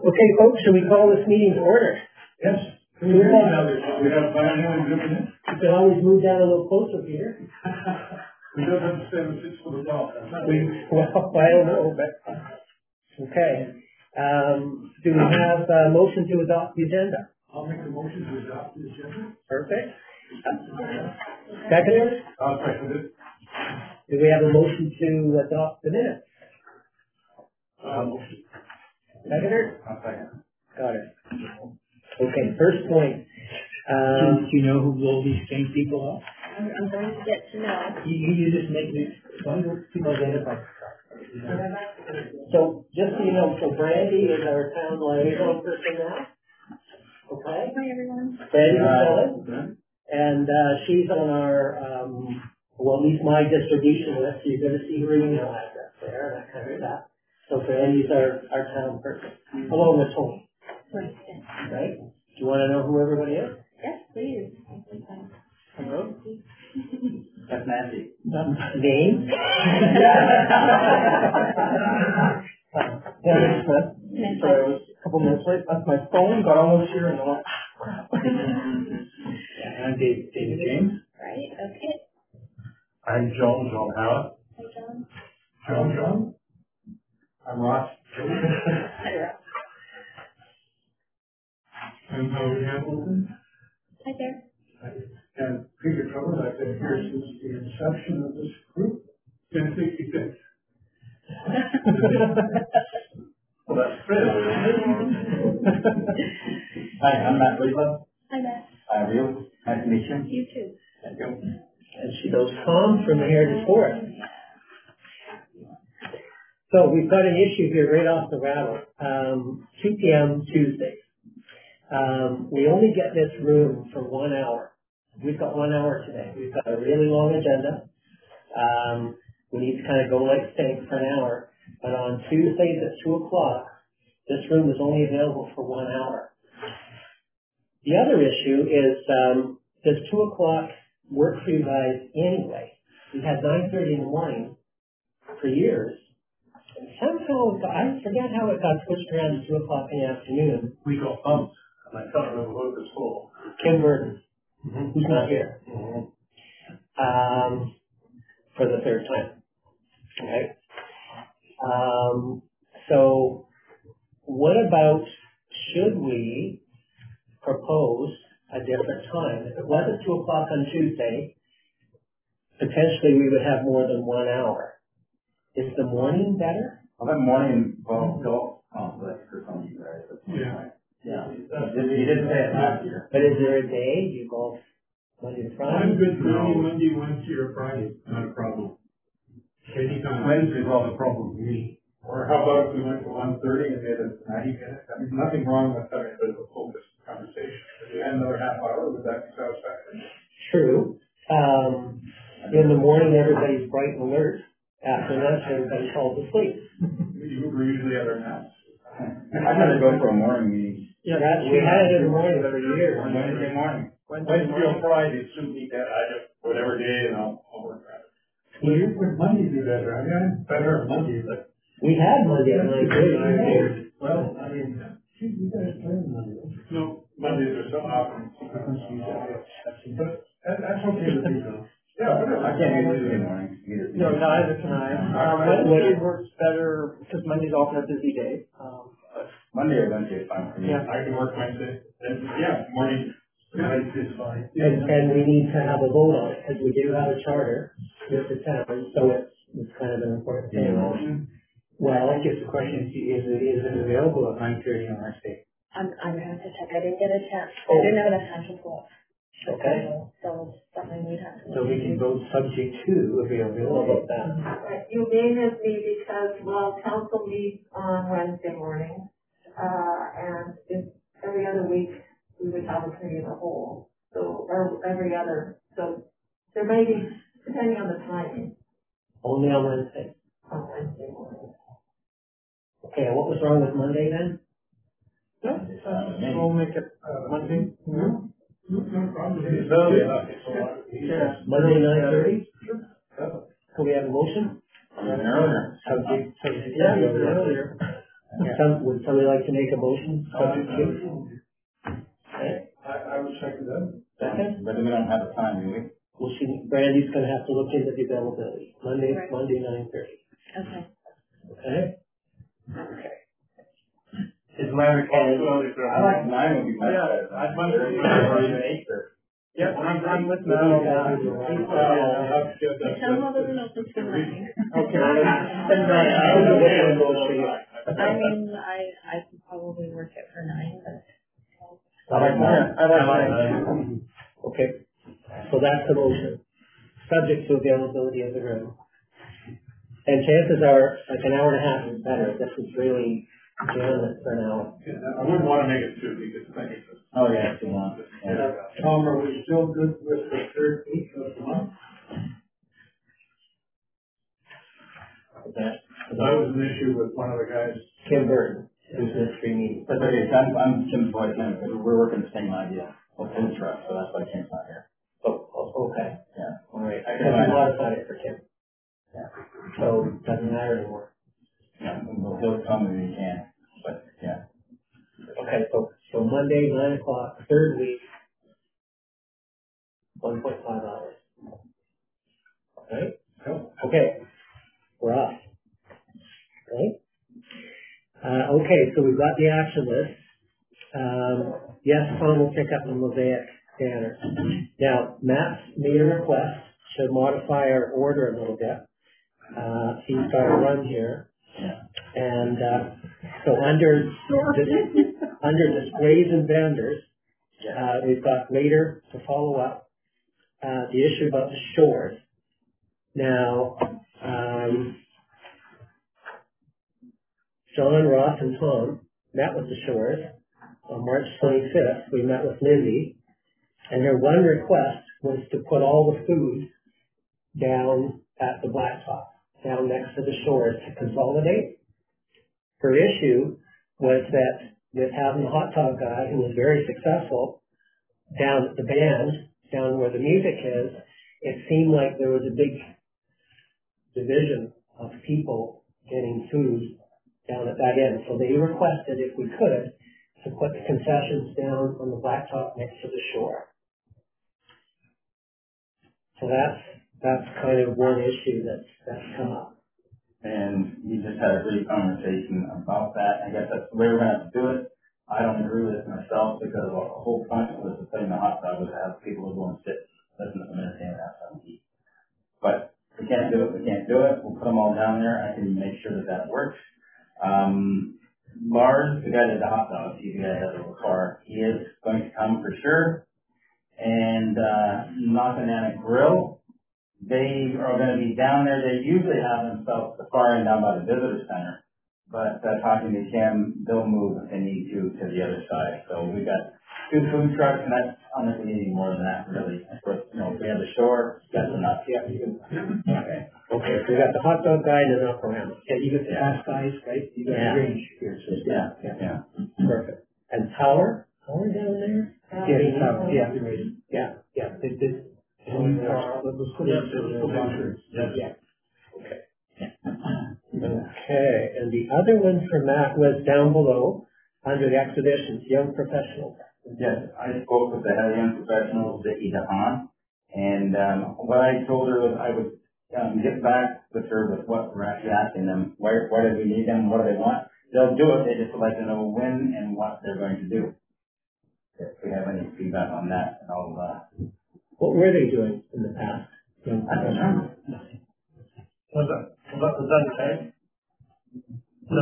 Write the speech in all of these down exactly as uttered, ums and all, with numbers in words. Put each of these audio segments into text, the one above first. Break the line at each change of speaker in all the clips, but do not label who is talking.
Okay, folks, should we call this meeting to order?
Yes.
We have,
we have anyone dripping in?
you can always move down a little closer, Peter.
We don't understand the six foot of rock.
We, well, I don't know, but, okay. Um, do we have a motion to adopt the agenda?
I'll make a motion to adopt the agenda.
Perfect. Uh, Seconder?
I'll second it.
Do we have a motion to adopt the minutes?
Um,
Seconder?
I'll second.
Got it. Okay, first point. Um,
do, do you know who all these same people are?
I'm, I'm going to get to know.
You, you just make these people identify.
So, just so you know, so Brandy is our town liaison person now. Okay?
Hi, everyone.
Brandy
Uh,
Marcellus. And uh, she's on our, um, well, at least my distribution list. So you're going to see her email address there, that kind of stuff. So Brandy's our, our town person, along with Tony. Right? Do you want to know who everybody is?
Yes, please.
Hello?
That's Nancy.
Name? Yeah, sorry, I was a couple minutes late. That's my phone, got almost here and I went, ah, crap.
And David, David James.
Right, okay.
I'm John, John Howard.
Hi, John.
John, John. I'm Ross.
Hi, Ross.
I'm Howard Hamilton.
Hi there.
And Peter Trevor, I've been here since the inception of this group, ten sixty-six. Well, that's fair.
Hi, I'm Matt Cleveland.
Hi, Matt.
Hi, Rio. Nice to meet you.
You too.
Thank you.
And she goes, Tom from the Heritage Forest. So we've got an issue here right off the rattle. Um, two p.m. Tuesday. Um, we only get this room for one hour. We've got one hour today. We've got a really long agenda. Um, we need to kind of go like steak for an hour. But on Tuesdays at two o'clock, this room is only available for one hour. The other issue is, um, does two o'clock work for you guys anyway? We had nine thirty in the morning for years. And somehow, it got, I forget how it got pushed around to two o'clock in the afternoon.
We got bumped, and I can't remember what it was for.
Kim Burton,
Mm-hmm.
who's not here,
Mm-hmm.
um, for the third time. Okay. Um, so, what about, should we propose a different time? If it was at two o'clock on Tuesday, potentially we would have more than one hour. Is the morning better?
Well, that morning, well, golf complex or something, right?
Yeah.
Yeah. You didn't say it last year.
But is there a day you golf Monday to Friday?
I'm good for any Monday, Wednesday, or Friday, not a problem. Anytime. Wednesday's all the problem for me. Or how about if we went to one thirty and did a ninety minutes? I mean, nothing wrong with having a bit of a focused conversation. If we had another half hour, would that be satisfactory?
True. Um, in the morning, everybody's bright and alert. After lunch, everybody falls asleep.
We we're usually at our naps.
I'd rather go for a morning meeting.
Yeah, that's, we had it in the morning for years.
Wednesday morning.
Wednesday or Friday, suit me that, I just, whatever day, and I'll, I'll work around it.
You?
Would Monday be better? I mean, better on Monday, but.
We had Monday at nine thirty.
Well, I mean, you guys play Monday. No, Mondays are so often. But that, that's okay with me though. Yeah, whatever.
I can't do Tuesday morning either.
No, neither can I. Um, Wednesday works better because Monday's often a busy day. Um, but
Monday or Wednesday is fine for me.
Yeah.
I can work Wednesday. And, yeah, morning. Wednesday's fine.
And, and we need to have a vote on it, because we do have a charter with the town, so it's, it's kind of an important thing.
Well, I guess the question is, is it, is it available at nine thirty on Wednesday?
I'm, I'm going to have to check. I didn't get a chance.
Oh.
I didn't have enough time to go.
Okay.
So it's something we'd have to.
So we can vote subject to availability.
How about that?
You may have me because, well, council meets on Wednesday morning, uh, and if every other week we would have a committee of the whole, so, or every other, so there may be, depending on the timing,
Only on Wednesday.
on Wednesday morning.
Okay, and what was wrong with Monday then?
yeah, so we'll make it uh, Monday.
No, no problem. It's early enough. It's all right.
Yeah.
Monday, nine thirty? Can we have a motion?
Earlier.
Subject, subject.
Yeah, even earlier.
Some, would somebody like to make a motion? Subject to? Okay.
I, I would check it out.
Okay.
But we don't have a time, do we?
Well, she, Brandy's gonna have to look into the availability. Monday,
Right.
Monday, nine thirty.
Okay.
Okay? Okay.
Is nine o'clock too early for
I like nine would be much
Yeah,
better.
I'd much
Or even eight thirty.
Yeah, I'm, I'm with Matt on that. That's good.
The town hall doesn't open till nine.
Okay.
And nine, I don't know which one goes for you.
I mean, I, I could probably work it for nine, but.
I like nine.
I like nine. Okay, so that's the motion, subject to availability of the room. And chances are, like an hour and a half is better. This is really jamming for an hour.
Yeah, I wouldn't want to make it two because I think it's.
Oh, yeah, too long. Yeah.
Tom, are we still good with the third week of the month?
That,
That was an issue with one of the guys.
Kim Burton, who's in this three meeting.
But okay, I'm, I'm Tim's boy, Tim, because we're working the same idea, of food truck, so that's why Tim's not here.
Oh, oh, okay,
Yeah.
all right.
I
Because
can
we
find out.
modified it for Kim.
Yeah.
So it doesn't matter anymore.
Yeah, we'll, he'll come when he can, but, yeah.
Okay, so, so Monday, nine o'clock, third week, one point five hours. Right? Okay, we're off. Right? Uh, okay, so we've got the action list. Um, yes, Tom will pick up the Mosaic scanner. Now, Matt's made a request to modify our order a little bit. Uh, he's got a run here.
Yeah.
And, uh, so under, under displays and vendors, uh, we've got later to follow up, uh, the issue about the shores. Now, um, John, Ross, and Tom met with the shores. On March twenty-fifth, we met with Lindy, and their one request was to put all the food down at the blacktop, down next to the shores to consolidate. Her issue was that with having the hot dog guy, who was very successful, down at the band, down where the music is, it seemed like there was a big division of people getting food down at that end. So they requested, if we could, to put the concessions down on the blacktop next to the shore. So that's, that's kind of one issue that's, that's come up.
And we just had a brief conversation about that. I guess that's the way we're gonna have to do it. I don't agree with it myself because the whole point was to putting the hot dog was to have people who go and sit, listen to them entertain and have something to eat. But we can't do it, we can't do it. We'll put them all down there. I can make sure that that works. Um, Lars, the guy that did the hot dogs, he's the guy that has a car. He is going to come for sure. And, uh, Knock-A-Nana Grill, they are going to be down there. They usually have themselves the far end down by the visitor center. But, uh, talking to Kim, they'll move if they need to to the other side. So we've got two food trucks, and that's honestly needing more than that, really. Of course, you know, if we have the shore, that's enough.
Yeah, you can,
Okay.
okay, so we got the hot dog guy and the Alcorama.
Yeah, you get the fast guys, right? You got
Yeah.
the range here, so.
Yeah, yeah.
Perfect. And Power? Power down there?
Yeah, it's out, yeah, right.
Yeah.
Yeah, they did. And, uh, let's put it to the.
Yeah. Okay. Okay, and the other one for Matt was down below, under the exhibitions, young professionals.
Yes, I spoke with the head of young professionals, Vicky DeHaan, and um, what I told her was I would um, get back with her with what we're actually asking them. Why, why do we need them? What do they want? They'll do it. They just would like to know when and what they're going to do. If we have any feedback on that, and I'll. Uh,
What were they doing in the past? Young
I don't
professionals?
know.
Was that, was that, was that okay? No.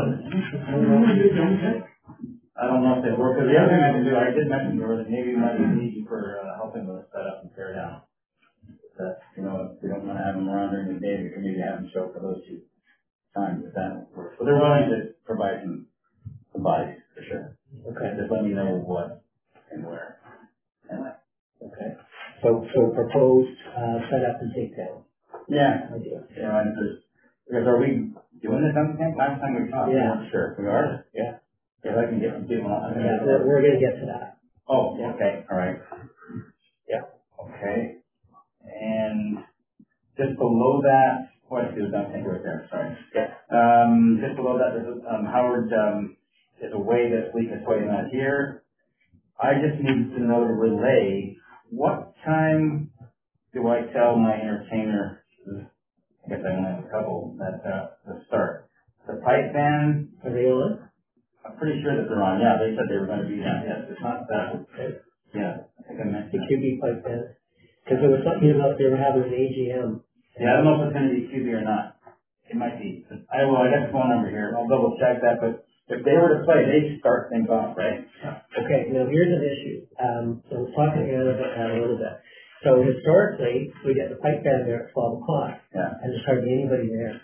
I don't know if they work. Because the other thing I can do, I did mention to her that maybe we might need you for uh, helping with the setup and tear down. That, you know, if we don't want to have them around during the day, we can maybe have them show for those two times if that works. But they're willing to provide some, some bodies for sure.
Okay,
Just let me know what and where. Anyway.
okay. So, so proposed, uh, setup and takedown.
Yeah.
Idea.
You know, and there's, because are we doing this on the same last time we talked?
Yeah.
Sure, we are.
Yeah.
If I can get some people on.
Yeah, we're, we're gonna get to that.
Oh,
Yeah.
okay, all right.
Yeah.
Okay. And just below that, what is it, don't think right there, sorry. Um, just below that, there's, um, Howard, um, is away this week, that's why he's not here. I just need to know to relay, what time do I tell my entertainer, I guess I only have a couple, that, uh, to start? The pipe band,
Are they on?
I'm pretty sure that they're on, yeah, they said they were gonna be on, yes, it's not that. Yeah, I think I
The
mentioned that.
Q B pipe band? Because there was something about they were having an A G M.
Yeah, I don't know if it's gonna be Q B or not. It might be. I will, I got the phone number here, I'll double check that, but if they were to play, they start things off, right?
Okay, now here's an issue. Um, so I was talking to Anna about that a little bit. So historically, we get the pipe band there at twelve o'clock.
Yeah.
And there's hardly anybody there.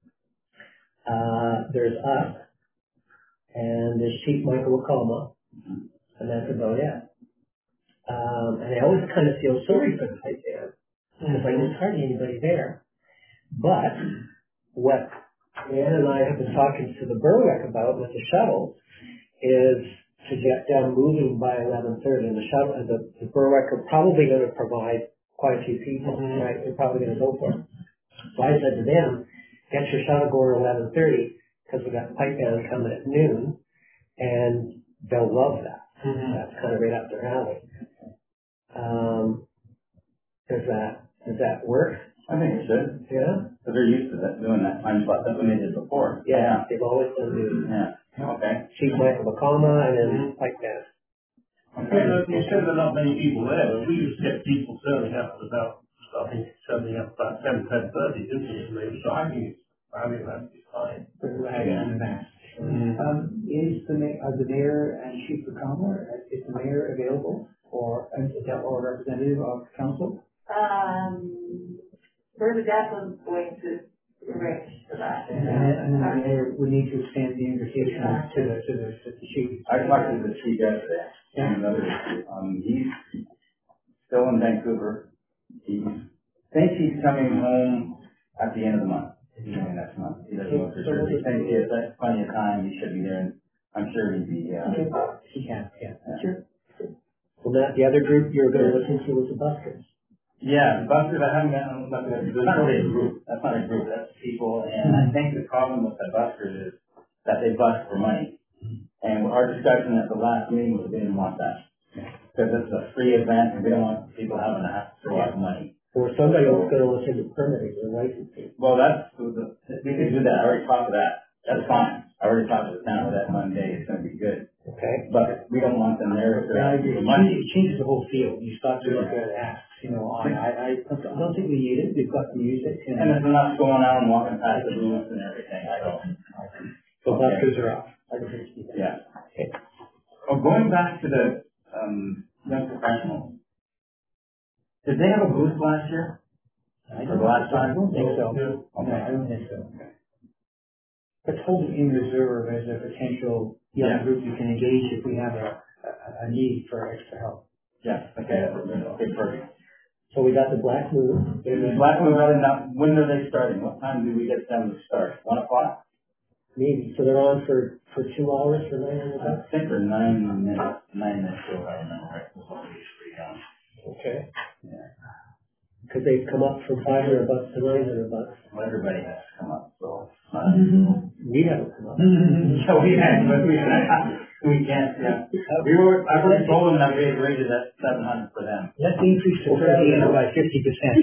Uh, there's us, and there's Chief Michael Wakoma, and that's about it. Um, and I always kind of feel sorry for the pipe band, because like there's hardly anybody there. But what Ann and I have been talking to the Berwick about with the shuttles is to get them moving by eleven thirty. And the shuttle, the, the Berwick are probably going to provide quite a few people, mm-hmm. right? They're probably going to go for it. So I said to them, get your shuttle going at eleven thirty, because we got the pipe band coming at noon, and they'll love that. Mm-hmm. That's kind of right up their alley. Um, does that does that work?
I think it should.
Yeah.
Because they're used to that, doing that time slot. That's what they did before.
Yeah, yeah. They've always done noon.
Yeah. Okay.
Chief Michael Wakoma and then pipe band.
Okay. You, you said there are not many people there, but we used to get people turning up at about, I think, turning up about ten, ten thirty, didn't we? So I think it's, I think that'd be fine.
And that. Um, is the mayor, are the mayor and Chief Wakoma, is the mayor available or, or a representative of council?
Um, Bernadette was going to arrange for that.
And then, and then the mayor would need to extend the invitation to the, to the, to the chief.
I talked to the chief yesterday.
Yeah.
Another issue. Um, he's still in Vancouver. He thinks he's coming home at the end of the month. He's coming next month. He doesn't know for sure. He thinks he has plenty of time. He should be there. And I'm sure he'd be, uh,
Okay. He can, yeah.
yeah.
Sure. Well, that, the other group you're going to listen to was the buskers.
Yeah, the buskers, I haven't gotten, look, that's not really a group, that's not a group, that's people, and I think the problem with the buskers is that they bust for money. And our discussion at the last meeting was we didn't want that. Because it's a free event, and we don't want people having to have to throw out money.
Or somebody was going to listen to permitting or licensing.
Well, that's, we could do that, I already talked to that, that's fine. I already talked to the town that Monday, it's gonna be good.
Okay.
But we don't want them there if they're
Yeah,
asking
it
for money.
changes, it changes the whole field. You start to look at asks, you know, on, I, I don't think we need it. We've got the music.
And there's enough going on, walking past the booths and everything, I don't.
So
Okay.
buskers are off.
Yeah.
Okay.
Oh, going back to the, um, young professionals. Did they have a booth last year?
I
Or
don't,
the last
I
time?
don't think so.
Yeah.
Okay, I don't think so. Let's hold it in reserve as a potential young
Yeah.
group you can engage if we have a, a, a need for extra help.
Yeah, okay, okay, perfect.
So we got the Black Moon.
Black Moon Valley, now, when are they starting? What time do we get them to start? One o'clock?
Maybe. So they're on for, for two hours for nine hundred
I
bucks?
think they're nine minutes, nine minutes, so I remember right, that's what we used to be on.
Okay.
Yeah.
Because they've come up from five hundred bucks to nine hundred bucks.
Well, everybody has to come up, so. Uh,
We haven't come up.
So we can, but we, we can't, yeah. We were, I already told them that we had rated at seven hundred for them.
Let's increase the thirteen by fifty percent.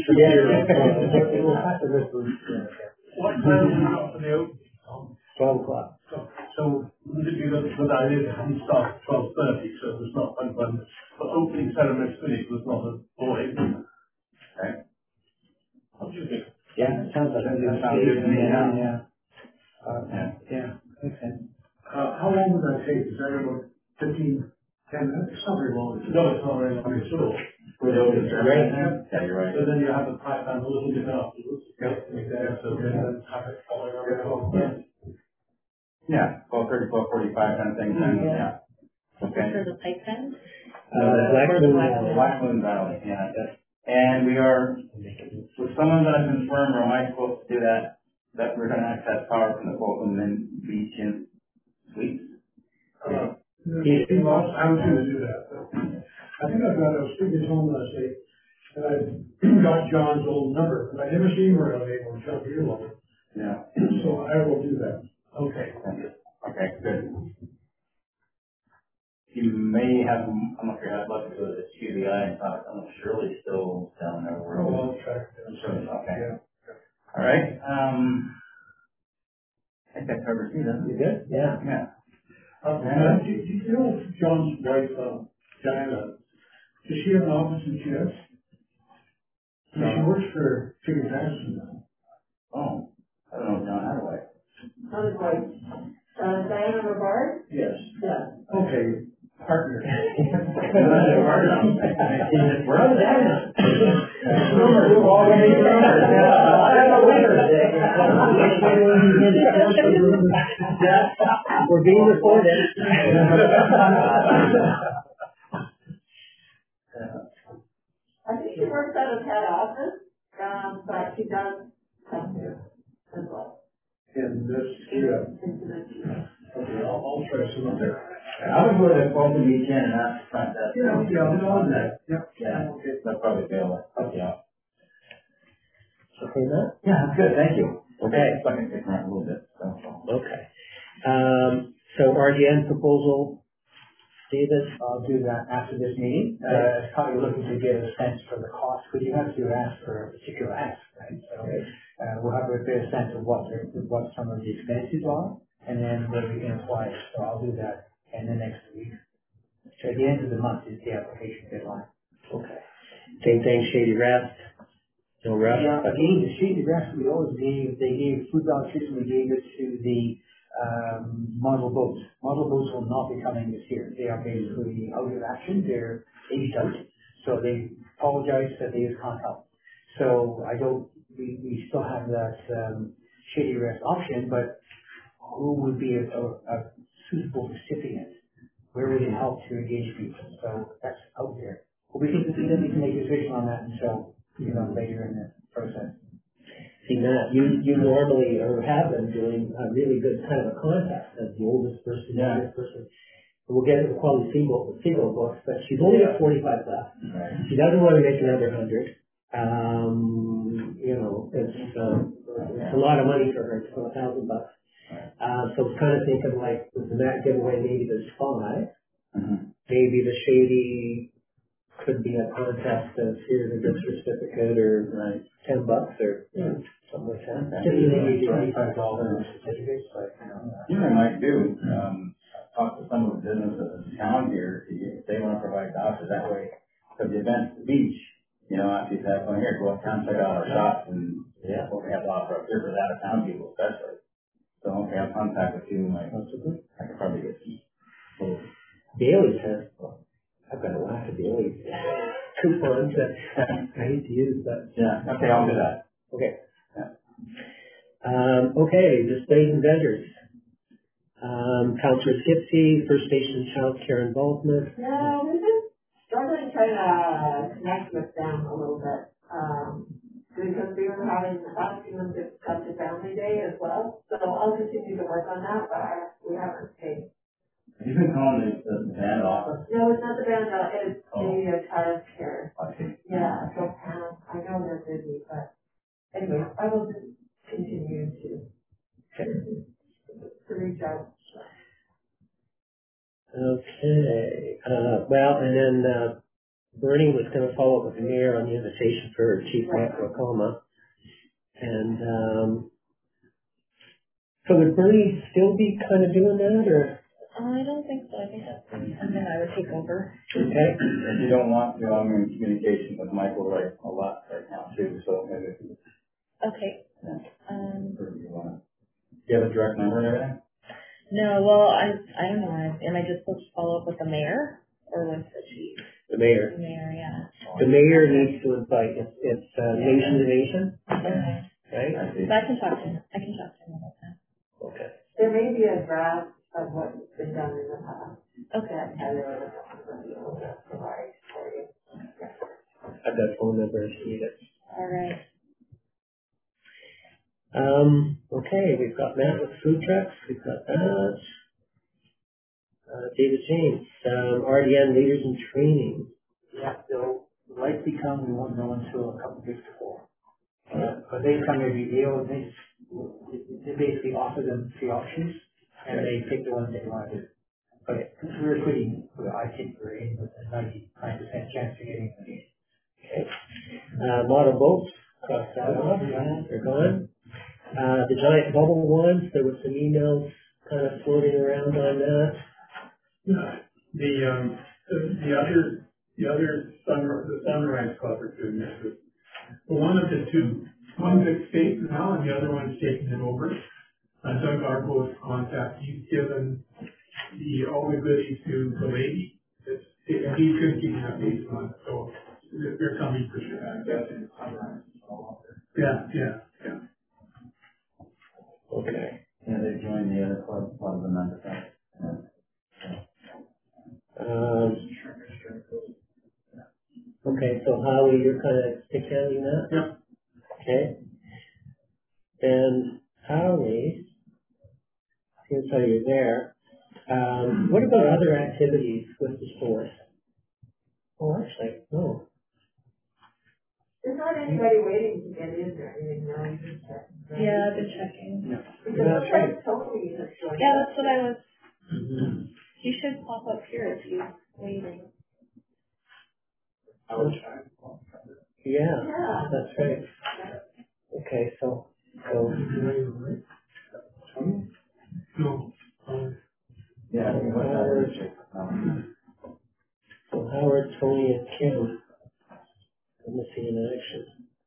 What time have you got for the open?
Twelve o'clock.
So, so would it be the, the idea that we start at twelve thirty, so it was not when, when the opening ceremony finished was not at four eight.
Okay.
What do you think?
Yeah, it sounds like a good
Sounds good to me,
yeah,
yeah.
yeah. Uh,
Yeah.
yeah, makes sense.
Uh, how long would that take? Is that about fifteen, ten minutes? It's not very long. No, it's not very long at all.
With the open ceremony? Yeah, you're right.
So then you have the pipe band a little bit afterwards. Yep. Yeah, so then have it following around.
Yeah.
Yeah, twelve thirty, twelve forty-five kind of thing, then, yeah. Okay.
For the pipe band?
Uh, Black
For the
Moon.
Black Moon.
Black Moon Valley, yeah. And we are, was someone gonna confirm, or am I supposed to do that, that we're gonna access power from the Fulton and Beach and Suites?
Uh, I was going to do that. I think I've got, I was speaking to him last night, And I got John's old number, but I never seen where I was able to jump your number.
Yeah.
So I will do that.
Okay, thank you. Okay, good. You may have, I'm not sure how lucky to the Q B I and talk, I'm Shirley's still down there. We're
Oh,
all
I'll track that.
Shirley, okay.
Yeah.
All right, um, I think that covers me, doesn't
You
it?
good? Yeah.
Yeah.
Uh, Matt, do, do you know John's wife, uh, Diana, does she have an office in G S? No. She works for Jimmy Madison now.
Oh, I don't know, John Hathaway.
Sounds like, uh, Diana Rivard?
Yes.
Yeah.
Okay, partner.
Where was that?
We're already
We're being recorded.
I think she works out of head office, um, but she does come here as well.
In this, yeah.
Into the
Okay, I'll, I'll try some of that.
I would go to Fulton Beach Inn and ask the front desk.
Yeah, yeah, I'll do that. Yeah.
Yeah, that's probably fail. Yeah.
Okay, Matt?
Yeah, that's good, thank you.
Okay.
So I can stick around a little bit, so.
Okay. Um, so R D N proposal, David?
I'll do that after this meeting. Uh, it's probably looking to get a sense for the cost, because you have to ask for a particular ask, right? So, uh, we'll have a bit of sense of what, the- what some of the expenses are, and then where we can apply it. So I'll do that in the next week. So at the end of the month is the application deadline.
Okay. Same thing, Shady Rest? No rush?
Yeah, again, the Shady Rest, we always gave, they gave food vouchers, we gave it to the, um, model boats. Model boats will not be coming this year. They are basically out of action, they're aged out. So they apologize that they can't help. So I don't, we, we still have that, um, Shady Rest option, but who would be a, a, a suitable recipient? Where we can help to engage people, so that's out there. But we can, we can make a decision on that until, you know, later in the process.
See, Matt, you, you normally, or have been doing a really good kind of a contest as the oldest person,
Yeah.
youngest person. We'll get it called the single, single books, but she's only got forty-five left.
Right.
She doesn't want to make another hundred. Um, you know, it's, um, it's a lot of money for her, so a thousand bucks. Uh, so it's kind of thinking like, with the Matt giveaway, maybe there's five.
Mm-hmm.
Maybe the Shady could be a contest of here's a gift certificate or
Right.
ten bucks or, you know, something like that.
Just maybe twenty-five dollars certificates, like, you know.
You know, what I might do, um, talk to some of the businesses in town here, to get- if they want to provide vouchers that way. For the event at the beach, you know, after you've had fun here, go uptown, check out our shops and
Yeah.
what we have to offer up here for the out of town people especially. So, okay, I'll contact with you, like, I could probably get some.
Bailey's has, well, I've got a lot of Bailey's coupons that I hate to use, but.
Yeah, okay, I'll do that.
Okay.
Yeah.
Um, okay, displays and vendors. Um, Counselor Skipsey, First Nation Child Care Involvement.
Yeah, we've been struggling trying to connect with them a little bit, um, because we were having, asking them to come to Family Day as well. So I'll continue to work on that, but I, we haven't paid.
You've been calling the, the band office?
No, it's not the band, uh, it's
Oh.
the uh, child care.
I see.
Yeah, so Pam, I know they're busy, but anyway, I will just continue to, to reach out.
Okay, uh, well, and then, uh, Bernie was gonna follow up with the mayor on the invitation for Chief Matt Wakoma. And, um, so would Bernie still be kind of doing that, or?
I don't think so. I think that's something I would take over.
Okay.
If you don't want to, I'm in communication with Michael right a lot right now too, so maybe if you,
Okay.
yeah,
Um,
or if you want. Do you have a direct number and everything?
no, well, I I don't know. Am I just supposed to follow up with the mayor or with the chief?
The mayor.
The mayor, yeah.
The mayor needs to invite, it's, it's, uh, nation to nation,
Okay.
right?
I see.
But I can talk to him. I can talk to him about that.
Okay.
There may be a draft of what's been done in the past.
Okay.
That Heather will provide for you.
I've got phone number if you need it.
All right.
Um, okay, we've got Matt with food trucks, we've got that. Uh, David James, um, R D N leaders in training.
Yeah, so likely come, we won't know until a couple of weeks before. Uh, but they come every day, or they, they basically offer them three options, and they pick the one they want to do. But we're pretty, well, I think we're in with a ninety-nine percent chance of getting them.
Okay. Uh, model boats, cross that off, they're gone. Uh, the giant bubble ones, there was some emails kind of floating around on that.
Yeah. The, um, the, the other, the other sunrise, the sunrise club are doing this. Well, one of the two, one's at stake now and the other one's taking it over. Uh, Doug Arbo's contact, he's given the, all the goodies to the lady. It's, it, he's going to keep an update on it, so they're, they're coming for sure. I'm guessing it's sunrise. Yeah, yeah, yeah.
Okay.
Yeah, they joined the other club, one of the members.
Um, okay, so Howie, you're kind of handling that?
Yeah.
Okay. And Howie, since you're there, um, what about other activities with the stores? Oh, actually, no.
There's not anybody waiting to get in there, anything now, you just check. right?
Yeah, I've been checking.
Yeah.
Because
Yeah,
that's like totally just joined.
Yeah, that's what I was,
Mm-hmm.
you should pop up here if you're waiting.
Yeah,
Yeah.
that's right. Okay, so, so,
No. Um,
Yeah, I think what
Howard,
um,
so Howard, Tony, and Kim, I'm missing in action.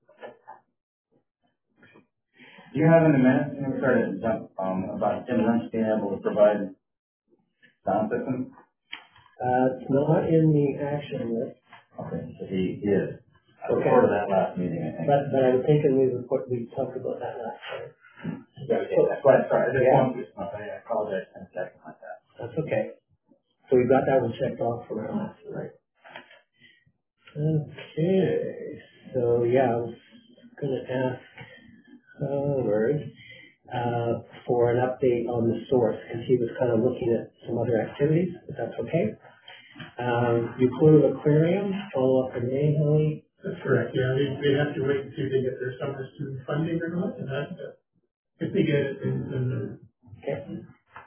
do you have in a minute, I'm sorry to jump, um, about Tim Lynch being able to provide sound system?
Uh, it's not in the action list,
Okay, so he he is. I
Okay.
recorded that last meeting, I think.
but, but I was thinking we report, we talked about that last time.
Yeah, okay, that's why, sorry, I just
Yeah.
wanted to, I apologize for checking like that.
That's okay. So we got that one checked off from our last one, right? Okay, so yeah, I was gonna ask Howard, uh, for an update on the source, because he was kind of looking at some other activities, if that's okay. Um, Euclid Aquarium, follow up in May, Howie.
That's correct, yeah, they, they have to wait and see if they get their summer student funding or not, and that's it. If they get it, then, then they're
Okay.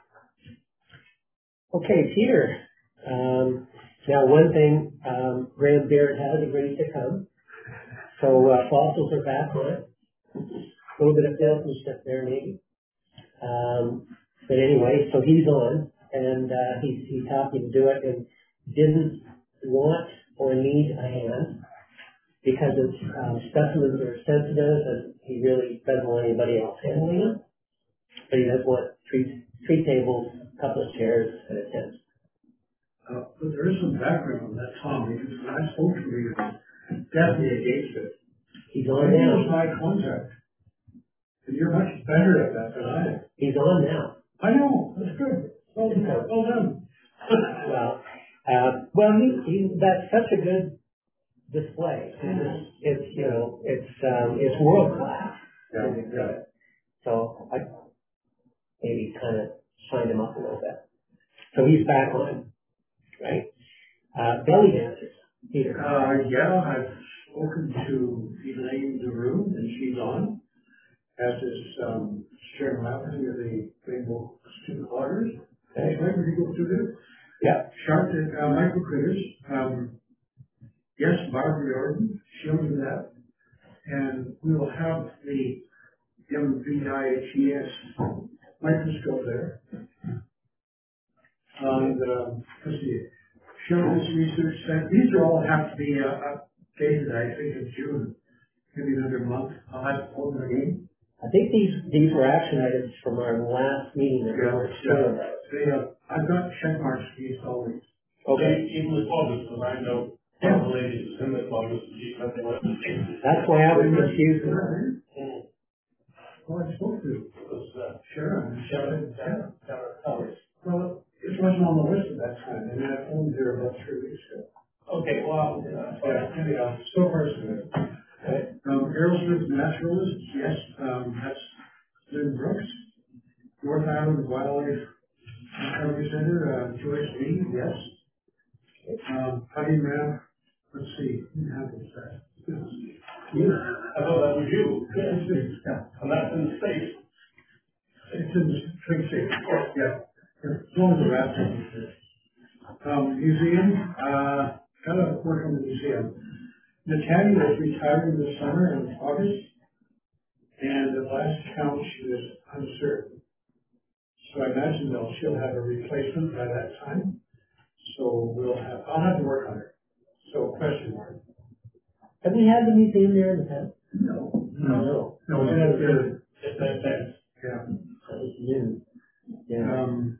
Okay, Peter. Um, now one thing, um, Graham Barrett has agreed to come. So, uh, fossils are back on it. A little bit of salesmanship there maybe. Um, but anyway, so he's on and, uh, he's, he's happy to do it and didn't want or need a hand because of, um, specimens are sensitive and he really doesn't want anybody else handling them. But he does want three, three tables, a couple of chairs and a tent.
Uh, but there is some background on that, Tom, because when I spoke to you, definitely against it.
He's on
He
now.
was my contact. And you're much better at that than I am.
He's on now.
I know, that's good. Well done. Well done.
Well, uh, well, he, he, that's such a good display. It's, it's you know, it's, um, it's world class.
Yeah, yeah.
So I maybe kind of signed him up a little bit. So he's back on, right? Uh, belly dancers, Peter.
Uh, yeah, I've spoken to Elaine DeRue, and she's on, as is, um, Sharon Lafferty of the Rainbow Student Waters.
Okay.
Right, we go through this?
Yeah.
Shark, uh, micro critters, um, yes, Barbara Jordan, she'll do that. And we will have the M V I H E S microscope there. And, um, let's see, Children's Research Center, these are all have to be, uh, updated, I think, in June, maybe another month. I'll have to open again.
I think these, these were action items from our last meeting that we were still about.
They, uh, I've got check marks for these always.
Okay.
Even with August, because I know one of the ladies in the August, she said they went to see.
That's why I was confused.
Well, I spoke to, was, uh, Sharon, and Sharon and Sarah, Sarah Towers. Well, it wasn't on the list at that time, and I phoned her about three weeks ago. Okay, well, uh, yeah, anyhow, so far so good. Okay. Um, Aerosmith Naturalist, yes, um, that's Lynn Brooks. North Island Wildlife Recovery Center, uh, Joyce Lee, yes. Um, Putty Map, let's see, who handles that? You, I thought that was you. Yeah. And that's in the States. It's in the Twin Cities. Yeah. As long as the rest of it. Um, museum, uh, kind of work on the museum. Natanya was retiring this summer in August, and at last count she was uncertain. So I imagine they'll she'll have a replacement by that time. So we'll have, I'll have to work on it. So question mark.
Have we had the museum there in the past?
No.
No.
No, it's not there. It's that fence. Yeah.
That was new. Yeah.
Um,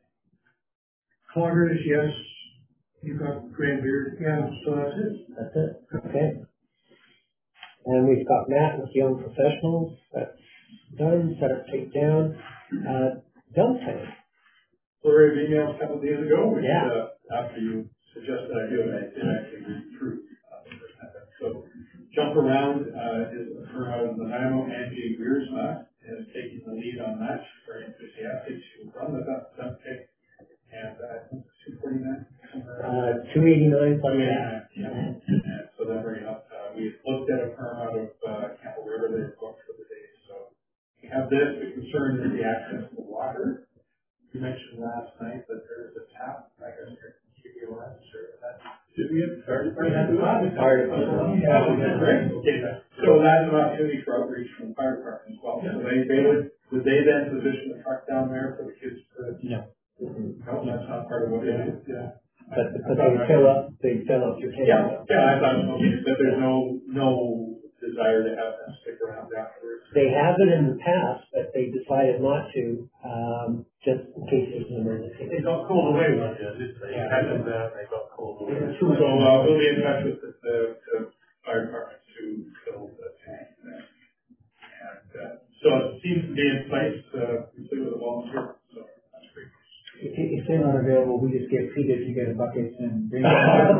cloggers, yes. You got Grand Beard. Yeah, so that's it.
That's it. Okay. And we've got Matt with Young Professionals. That's done. Set up, take down. Uh, dump tank.
Flurry of emails a couple of days ago, which,
Yeah.
uh, after you suggested I do it, I did actually read through. Uh, the first time. So, Jump Around, uh, is a firm out of Nanaimo. Angie Wiersma is taking the lead on that. She's very enthusiastic. She will run the dump, dump tank. And, uh, I think it's two forty-nine.
Uh, two eighty-nine plus
Yeah, yeah. And so they're bringing up, uh, we looked at a firm out of, uh, Campbell River. They're booked for the day. So, we have this. The concern is the access to water. You mentioned last night that there is a tap, I guess, here, Q B O S, or that. Did we get started? We had the fire department. Yeah, okay, great. Okay, so that's an opportunity for outreach from the fire department as well. So they, they would, would they then position the truck down there for the kids to?
No. Mm-hmm.
No, that's not part of what they do, yeah.
But, but they fill up, they fill up your tank.
Yeah, yeah, I thought, okay, that there's no, no desire to have them stick around afterwards.
They have it in the past, but they decided not to, um, just in case there's an emergency.
They got called away one day, didn't they?
Yeah.
Had them there, they got called away. So, uh, we'll be in touch with the, the, the fire department to fill the tank there. And, uh, so it seems to be in place, uh, completely with a volunteer, so that's great.
If, if they're not available, we just get Peter to get a bucket and bring it.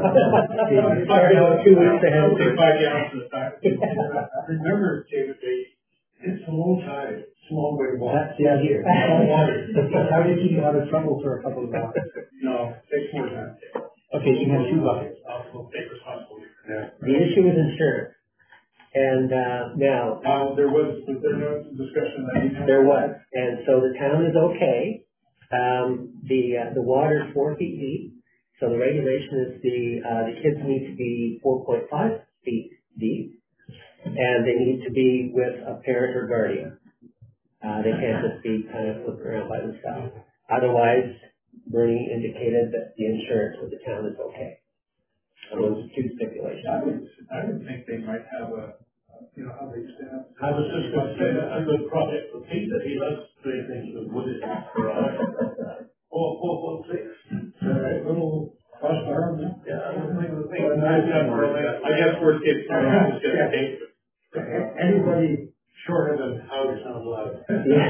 Start out two weeks ahead.
I'll take five gallons at a time. Remember, David, they, it's low tide, it's a long way to walk.
That's the idea. How do you keep you out of trouble for a couple of hours?
No, it takes more time.
Okay, you have two buckets.
I'll take responsibility for that.
The issue is insurance. And, uh, now.
Now, there was, was there no discussion that you had?
There was. And so the town is okay. Um, the, uh, the water is four feet deep. So the regulation is the, uh, the kids need to be four point five feet deep. And they need to be with a parent or guardian. Uh, they can't just be kind of flipping around by themselves. Otherwise, Bernie indicated that the insurance with the town is okay. So those are two stipulations.
I would, I would think they might have a, you know, how they stand. I was just going to say that's a good project for Pete, that he loves doing things with wooded garage. Four, four, four, six. Alright, little crossbar on that. Yeah, I don't think the thing. I guess worst case scenario is just take it. Anybody shorter than how it's not allowed.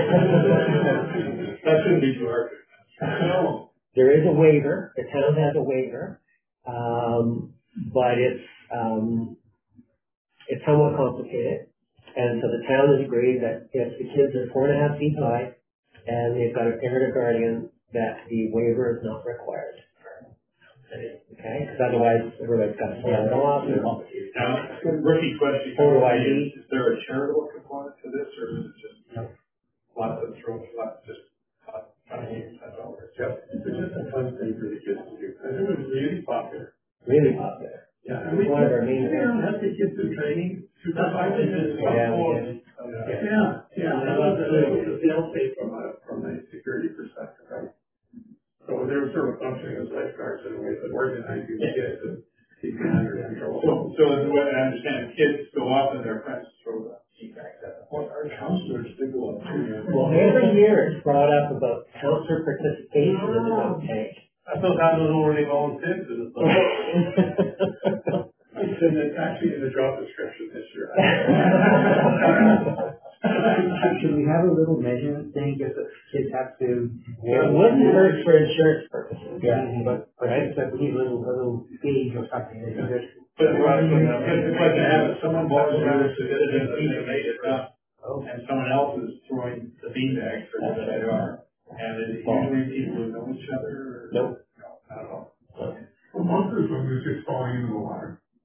That shouldn't be too hard. No.
There is a waiver, the town has a waiver, um, but it's, um, it's somewhat complicated. And so the town has agreed that if the kids are four and a half feet high and they've got a parent or guardian, that the waiver is not required. Okay, because otherwise everybody's got to sign it off and complicated.
Now, rookie question.
Photo I D.
Is there a charitable component to this, or is it just, you know, lots of throws, lots of just fun, fun games, that's all it is? Yep. It's just a fun thing for the kids to do. And it was really popular.
Really popular.
Yeah.
It's one of our main
We don't have to kids do training. That's why they just.
Yeah, we did.
Yeah, yeah. That was a fail safe from a, from a security perspective, right? So they were sort of functioning as lifeguards in a way that organized you kids and keep you under control. So, so as what I understand, kids go off and their friends throw the tea bags at them. Well, our counselors do go up too.
Well, every year it's brought up about counselor participation in the dump tank.
I thought that was already volunteered to the It's in the, actually in the job description this year.
Should we have a little measurement thing if the kids have to?
It wouldn't hurt for insurance purposes.
Yeah, but, but I think we need a little, a little gauge or something. They can just.
But the question, the question I have is someone walks around with the and they get up, and someone else is throwing the beanbags for what they are. And is it usually people who know each other? Or?
Nope.
No, not at all. Well, most of them is just falling into the water.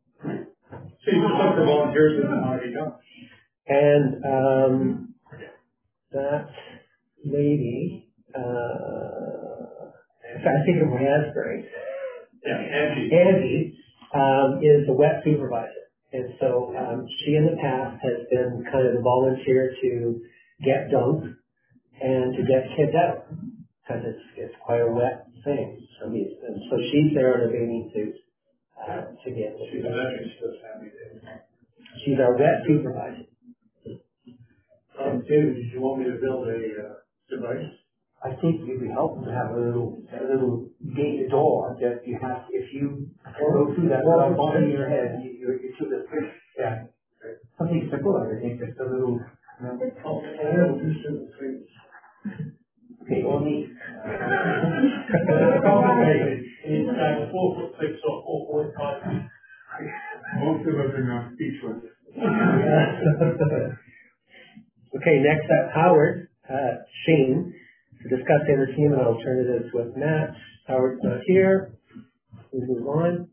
So you just look for volunteers and then how you go.
And, um, that lady, uh, I think of Raspberry.
Yeah, Angie.
Angie, um, is the wet supervisor. And so, um, she in the past has been kind of the volunteer to get dumped and to get kids out. Cause it's, it's quite a wet thing. So he's, and so she's there in a bathing suit, uh, to get.
She's actually still happy.
She's our wet supervisor.
Um, David, did you want me to build a, uh, device?
I think it'd be helpful to have a little, a little gate door that you have, if you go through that without bumping your head, you, you, you shoot a fish. Yeah. Something simple, I think, just a little, you know.
Oh, I will do some things.
Okay, only.
It's complicated. It's uh, four foot six or four point five. Most of us are not speechless.
Okay, next up, Howard, uh, Shane, to discuss entertainment alternatives with Matt. Howard's not here. We move on.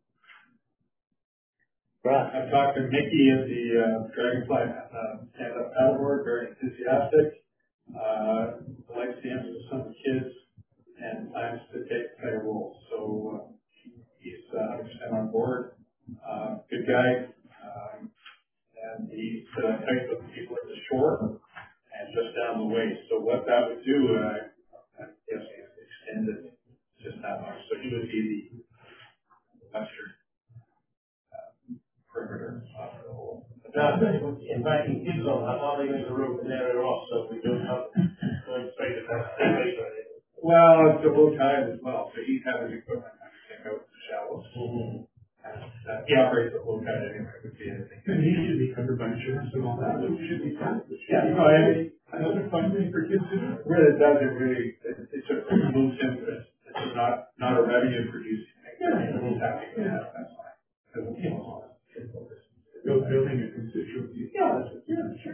Russ.
I've talked to Mickey at the uh, Dragonfly uh, stand-up paddleboard, very enthusiastic. Uh, likes the answer to some of the kids and plans to take play a role. So uh, he's uh, one hundred percent on board. Uh, good guy. Um, and he's the uh, type of people at the shore and just down the way. So what that would do, uh, I guess, is extend it just that much. So he would be the western uh, perimeter of the whole.
Now, inviting kids on that, are they going to rope an area off so we don't have going straight across the lake or anything?
Well, it's a low tide as well, so he's having equipment to take out the shallows. Mm-hmm. Uh, he operates at low tide anyway, would be anything. And he should be covered by insurance and all that, which should be fine. Yeah, you know, I, another fun thing for kids to do. Where it does, it really, it, it just moves him, it's, it's not, not a revenue producing thing. Yeah. He's happy with that, that's fine. Because, you know, Build, building a constituency. Yeah, that's it. Yeah, sure.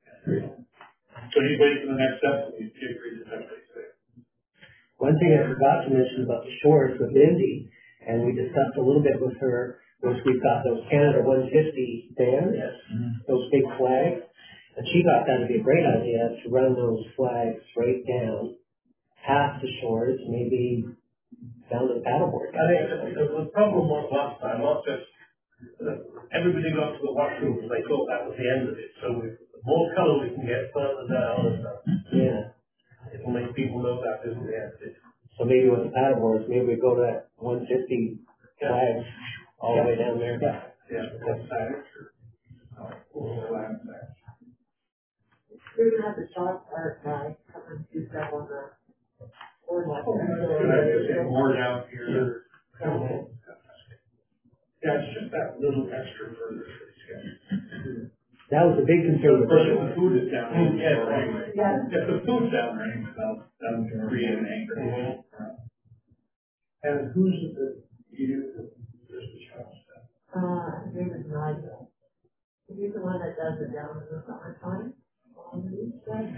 So he's waiting for the next step, and he agrees to touch base.
One thing I forgot to mention about the shores with Lindy, and we discussed a little bit with her, was we've got those Canada one fifty bands, yes. Those big flags, and she thought that would be a great idea to run those flags right down past the shores, maybe down to the paddleboard.
I think the, the problem was last time, not just uh, everybody got to the washroom and they thought that was the end of it. So we, the more colour we can get further down, and stuff,
yeah,
it'll make people know that isn't the end of it.
So maybe with the paddleboards, maybe we go to that one fifty
Yeah.
flags all
Yeah.
the way down there.
Yeah, yeah, that's flags or, or flags there.
We're gonna have the shop art guy come and do stuff on the board.
Oh, that's good. More down here.
Yeah.
Yeah, it's just that little extra further for these guys.
That was a big concern with
Of course,
this
if
one.
the food is down there,
Yeah.
anyway.
Yeah.
If the food's down there anyway, that'll, that'll create an anchor.
Mm-hmm.
And who's the, you, the, the shop stuff?
Uh, his name is Nigel. He's the one that does it down in the summertime. On the beach side.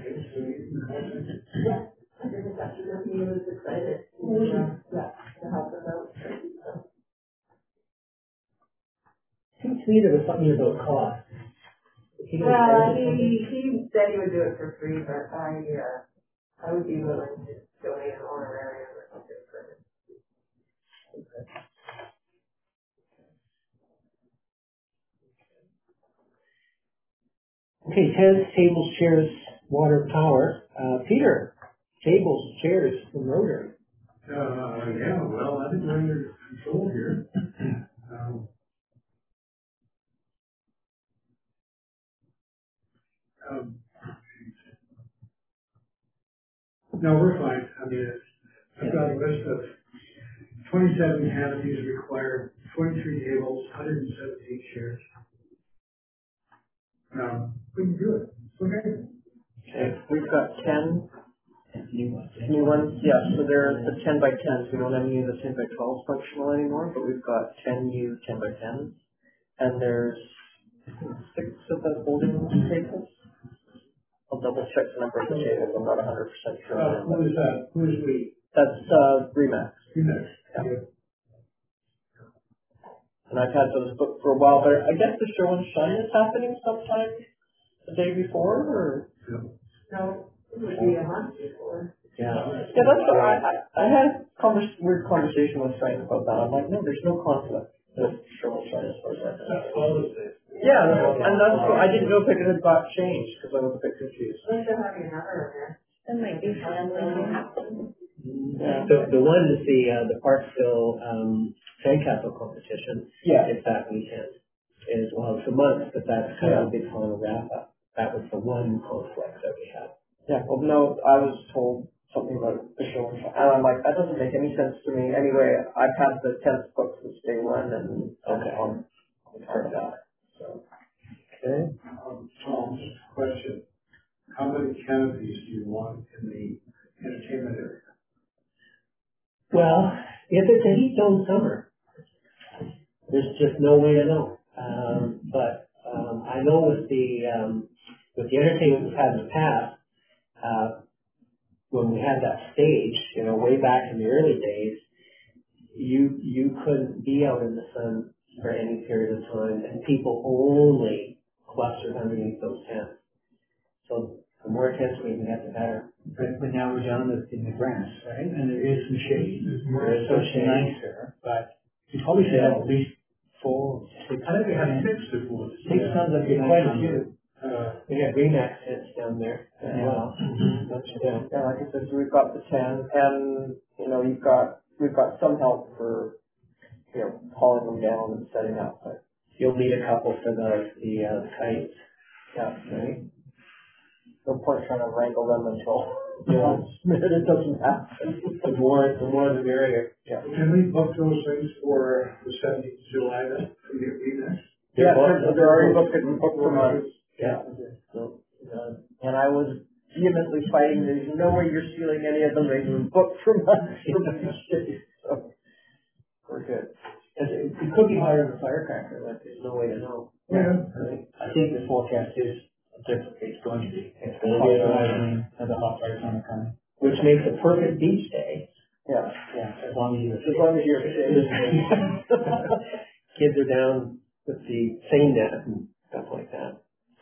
Yeah. I did a session with him, he was excited to, uh, yeah, to help us out. So,
Seems to me there was something about cost. He was
well,
charging something?
he, he said he would do it for free, but I, uh, I would be willing to donate an honorarium or something for him.
Okay, tents, tables, chairs, water, power. Uh, Peter, tables, chairs from Rotary.
Uh, yeah, well, I think we're under control here. um, um, no, we're fine. I mean, it's, I've got a list of twenty-seven canopies required, twenty-three tables, one hundred seventeen chairs. Um, we can do it. It's okay.
Okay, we've got ten new ones, yeah, so they're the ten by tens, we don't have any of the ten by twelves functional anymore, but we've got ten new ten by tens. And there's, I think, six of the holding tables. I'll double check the number of the tables, I'm not one hundred percent sure.
Uh, who is that? Who is we?
That's, uh, Remax.
You next.
Yeah. And I've had those booked for a while, but I guess the show and shine is happening sometime the day before, or?
No, it would be a month before.
Yeah.
Yeah, that's what I, I, I had a convers- weird conversation with Frank about that. I'm like, no, there's no conflict with show and shine as far as that goes.
That's Father's Day.
Yeah, and that's what, I didn't know if it had got changed, because I was a bit confused.
We should have another event.
It might be family.
Yeah.
The, the one is the, uh, the Parksville, um, Sandcastle competition.
Yeah.
It's that weekend. Is, well, it's a month, but that's kind of a big final wrap up. That was the one conflict that we had.
Yeah, well, no, I was told something about the show and shine, and I'm like, that doesn't make any sense to me. Anyway, I've had the tenth book since day one, and
Okay.
I'm, I'm part of that, so.
Okay.
Um, Tom, just a question. How many canopies do you want in the entertainment area?
Well, if it's a heat dome summer, there's just no way to know. Um, but um, I know with the um, with the entertainment we've had in the past, uh, when we had that stage, you know, way back in the early days, you you couldn't be out in the sun for any period of time, and people only clustered underneath those tents. So the more tents we can get, the better.
But, but now we're down with in the grass, right? And there is some shade.
There is
So
some
it's
shade.
nicer, but you probably should have at least four, six.
I think we had six before.
Six sounds like a
Quite
nice
a few.
number.
Uh,
We got green accents down there as
Yeah.
well. That's, yeah.
Yeah, like I said, we've got the ten, and, you know, you've got, we've got some help for, you know, hauling them down and setting up, but,
You'll need a couple for the, the, uh, the kites,
yeah,
right?
no point trying to wrangle them until, you know, it doesn't happen.
The more, the more the merrier.
Yeah.
Can we book those things for the seventeenth of July then? Can you read that?
Yeah, they're, they're already booked, booked for months.
Yeah. So, uh,
And I was vehemently fighting, there's no way you're stealing any of them, they were booked for months from each day, so. We're good.
it, it could be higher than a firecracker, but there's no way to know.
Yeah.
Right?
I think the forecast is different. It's going to be.
It's gonna be a
rising, and the hot fire summer coming.
Which makes a perfect beach day.
Yeah,
Yeah, as long as you.
as long as you're safe.
Kids are down with the seine net and stuff like that.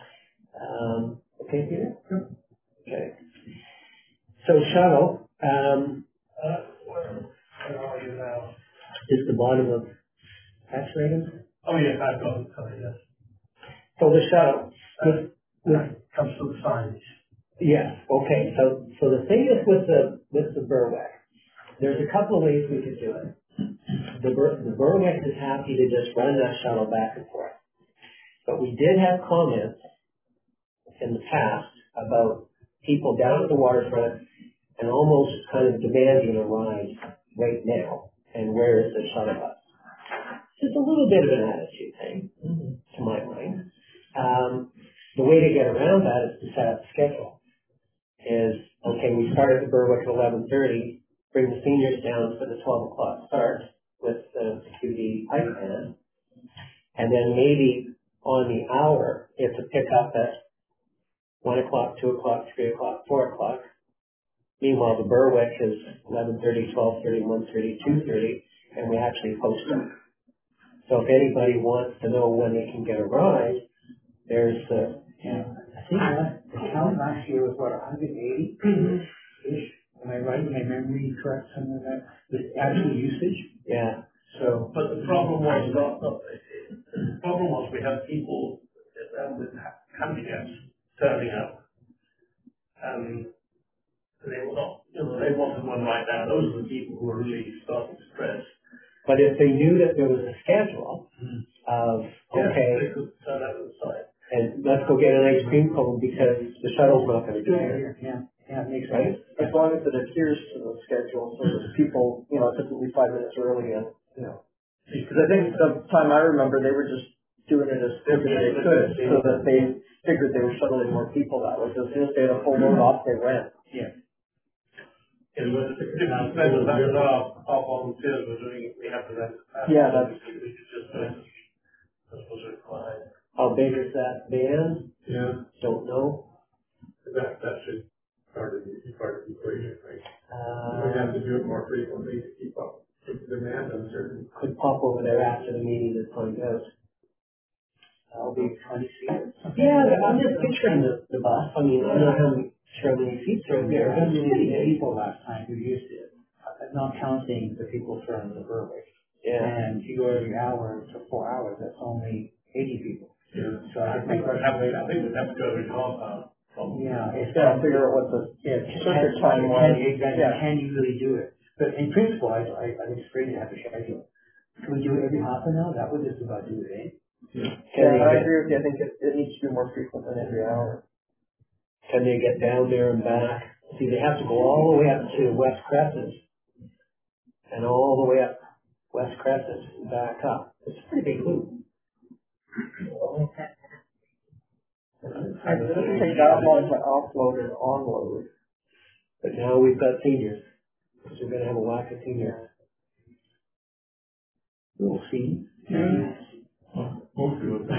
Um, okay, Peter? Okay. So shuttle, um,
Uh, where, where are you now?
is the bottom of tax ratings.
Oh, yes, I've got it, sorry, yes.
So the shuttle, with, with,
Comes from the signs.
yes, okay, so, so the thing is with the, with the Berwick, there's a couple of ways we could do it. The Ber, the Berwick is happy to just run that shuttle back and forth. But we did have comments in the past about people down at the waterfront and almost kind of demanding a ride right now. And where is the shuttle bus? It's a little bit of an attitude thing, to my mind. Um, the way to get around that is to set up a schedule. Is, okay, we start at the Berwick at eleven thirty, bring the seniors down for the twelve o'clock start with the Q D pipe band, and then maybe on the hour, it's a pickup at one o'clock, two o'clock, three o'clock, four o'clock. Meanwhile, the Berwick is eleven thirty, twelve thirty, one thirty, two thirty, and we actually post them. So if anybody wants to know when they can get a ride, there's the,
Yeah, I think that, the count last year was what, a hundred and eighty-ish? Am I right? My memory correct, something like that, the actual usage?
yeah,
So.
But the problem was not, not, the problem was we had people um, with handicaps turning up. Um, they were not, you know, they wanted one right now. Those are the people who were really starting to stress.
but if they knew that there was a schedule of,
Yeah,
okay,
they could turn out to the side.
and let's go get an ice cream cone because the shuttle's not gonna be there,
Yeah, yeah, it makes
right?
sense.
As long as it adheres to the schedule, so that people, you know, it doesn't be five minutes early and, you know. Because I think the time I remember, they were just doing it as quick as they could, so that they figured they were shuttling more people that way. So as soon as they had a full load off, they went.
Yeah.
It was, it was, that was our, our volunteers were doing, we have to rent.
Yeah, that's-
We could just, uh, that was required.
How big is that van?
Yeah,
Don't know.
that, that should part of the, be part of the equation, right?
Uh,
We have to do it more frequently to keep up. It's demand uncertain.
Could pop over there after the meeting and find out.
That'll be twenty seats.
Yeah, I'm just picturing the, the bus. I mean, I don't know how many, sure how many seats are
There
there.
were
It's
many
pretty big.
people last time who used it, uh, not counting the people from the Berwick.
Yeah.
And if you go every hour to four hours, that's only eighty people.
Yeah.
So I
I
think,
think we'd have, I think we'd have to go with compound.
yeah, it's
Yeah,
got
figure out what the
Yeah,
circuit
can,
time was.
can, exactly,
Yeah.
can you really do it? But in principle, I, I, I think it's great to have a schedule. Can we do it every half an hour? That would just about do it, eh?
Can
Yeah,
they
I
get,
agree with you. I think it, it needs to be more frequent than every hour.
can they get down there and back? See, they have to go all the way up to West Crescent and all the way up West Crescent and back up. It's a pretty big loop.
It doesn't take that long to offload and onload.
But now we've got seniors. So we're gonna have a whack of seniors. We'll see.
Most of it.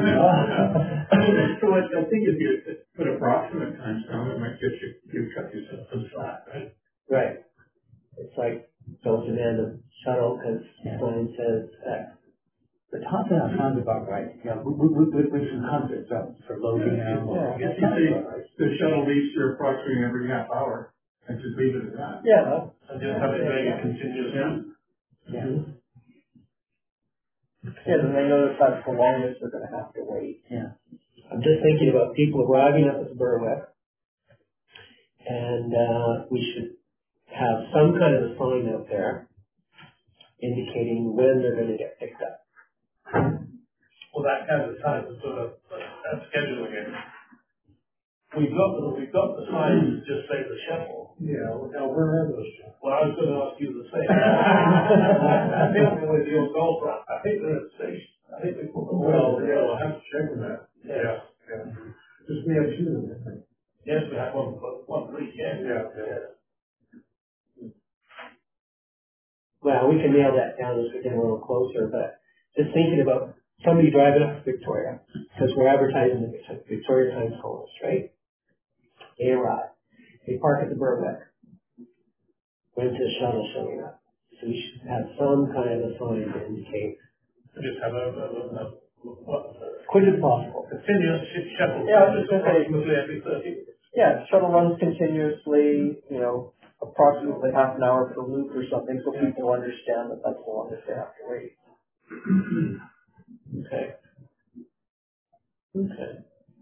So I, I think if you put approximate times down, it might get you, you cut yourself some slack, right?
Right. It's like, don't demand a shuttle because the sign says X.
But half an hour sounds about right. You know, with, with, with, with some comfort zones for loading them.
Yeah.
If you say the shuttle leaves here approximately every half hour, and just leave it at that.
Yeah.
And just have it doing a continuous route.
Yeah.
Mm-hmm.
Yeah, then they know that that's the longest they're gonna have to wait.
Yeah.
I'm just thinking about people arriving up at the Berwick, and uh, we should have some kind of a sign out there indicating when they're going to get picked up.
Well, that kind of time, sort of, uh, scheduling it. We've got the, we've got the signs that just say the shuttle.
Yeah, well, now where are those?
Well, I was going to ask you the same. I think with your golf, I think they're at the station. I think they put them
Well,
all
yeah,
together.
we'll have to check on that.
Yeah.
Yeah. Just we have two of them, I think.
Yes, we have one, one for each end.
Yeah, yeah.
Well, we can nail that down as we get a little closer, but just thinking about somebody driving up to Victoria, because we're advertising the Victoria Times Columns, right? They arrive. They park at the Berwick. When's the shuttle showing up? So we should have some kind of a sign to indicate.
Just have a, a, a, a what?
Quick as possible.
Continuous shuttle.
Yeah, I was just gonna say-
approximately every thirty minutes.
Yeah, shuttle runs continuously, you know, approximately half an hour per loop or something, so people understand that that's the longest they have to wait.
Okay. Okay.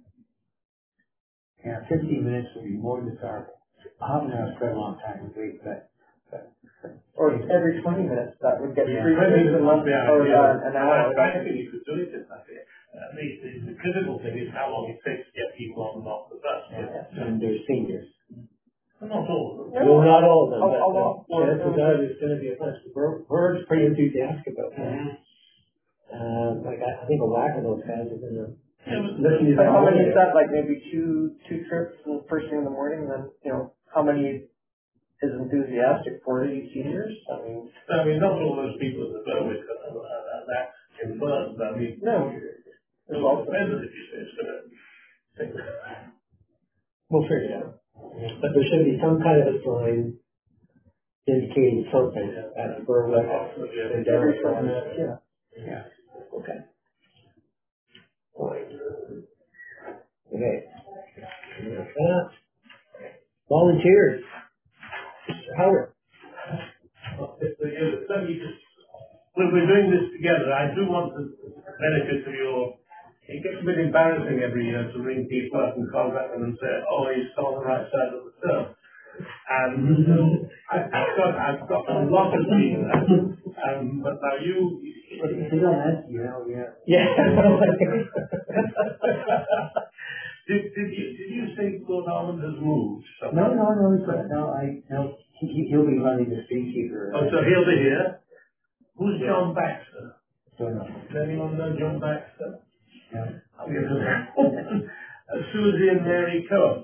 Yeah, fifteen minutes would be more than desirable. Half an hour is quite a long time to wait, but, but.
Or every twenty minutes, that would get
Yeah.
three minutes and less,
Yeah,
or
yeah.
uh, an hour.
I I think you could do it in that way. Uh, the, the, the critical thing is how long it takes to get people on and off the bus.
Yeah. And they're seniors.
Not all of them.
No, not all of them,
A-
but
a lot.
uh, chances are there's going to be a bunch. We're, we're pretty enthusiastic about that. Uh, like I, I think a whack of those guys are going to listen to
But
that.
how many is
radio.
that, like maybe two, two trips in the first thing in the morning, then, you know, how many is enthusiastic, forty seniors? I mean,
I mean, not all those people at the Berwick are, are, are that confirmed. I mean,
no.
it all depends if you say it's going to take.
We'll figure it out. But there should be some kind of a sign indicating something at the Berwick and down
Every
at
twenty
the
minutes, yeah.
Yeah. Okay. Fine. Okay. And that's that. Volunteers. Mister Howard.
Well, if the, if the, you just, when we're doing this together, I do want the benefit of your, it gets a bit embarrassing every year to ring people up and contact them and say, oh, he's still on the right side of the turf. And um, I, I've got, I've got a lot of people, um, but now you,
But if they don't answer, you know, yeah.
Yeah.
did, did you, did you say Lord Almond has moved?
No, no, no, it's not. No, I, no, he, he- he'll be running the streetkeeper.
Oh, so he'll be here. Who's John Baxter?
So, no,
Does anyone know John Baxter?
no.
I'll give it a Susie and Mary Cohen.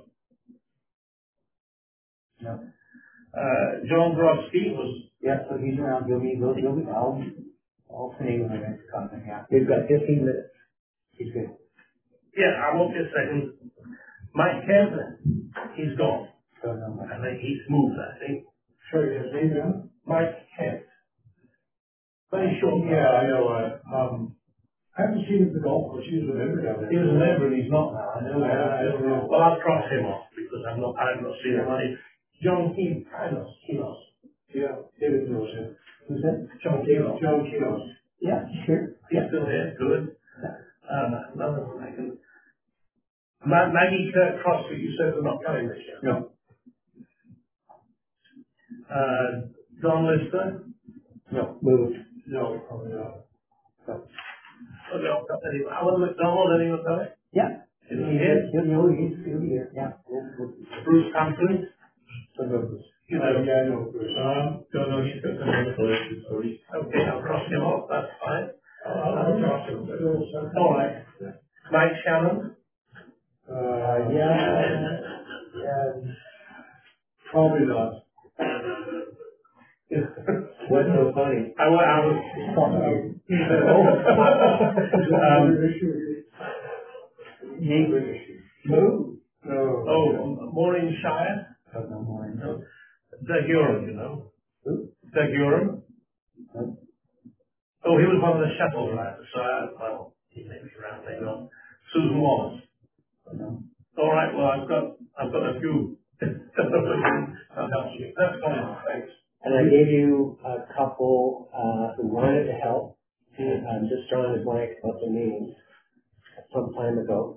No.
Uh, John Brodsky was,
Yeah, so he's around, he'll be, he'll, he'll be, I'll, I'll say when I make the comment, yeah.
We've got fifteen minutes.
He's good.
yeah, I won't be a second. Mike Kevin, he's gone.
So, no,
I think he's moved, I think.
Sorry, his name is?
Mike Kent. Very short.
Yeah, I know, uh, um, I haven't seen him at the golf course, he was a member down there.
He was a member and he's not now, I know.
I- I don't know.
Well, I'll cross him off because I'm not, I've not seen him. I- John Key, Kinos, Kinos.
Yeah, David knows him.
Who's that?
John Kinos.
John Kinos.
Yeah, sure.
He's still here, good. Um, another one I can. Ma- Maggie Kirk Crosby, you said they're not coming this year.
No.
Uh, Don Lister?
No.
Moved.
No, probably not.
Oh, no, any, Alan McDonald, anyone know it?
Yeah.
Is he here?
He'll, he'll, he's, he'll be here, yeah. We'll- we'll-
Bruce Hampton?
we'll go with this.
You
Uh,
know,
yeah, I know, Bruce. Um, don't know, he's got some medical issues, so he's.
okay, I'll cross him off, that's fine.
I'll, I'll talk to him. but-
All right. Mike Shannon?
Uh, yeah, yeah, probably not.
What's so funny?
I, wa- I was. um,
Neighbor issue.
Who?
No.
Oh, Maureen Shire?
Have no more.
No. Doug Urim, you know?
Who?
Doug Urim?
No.
Oh, he was one of the shuttle drivers, so I, well, he may be around, maybe not. Susan Wallace.
No.
All right, well, I've got, I've got a few. That helps you. That's fine, thanks.
And I gave you a couple, uh, who wanted to help. I'm just drawing a blank about the names some time ago.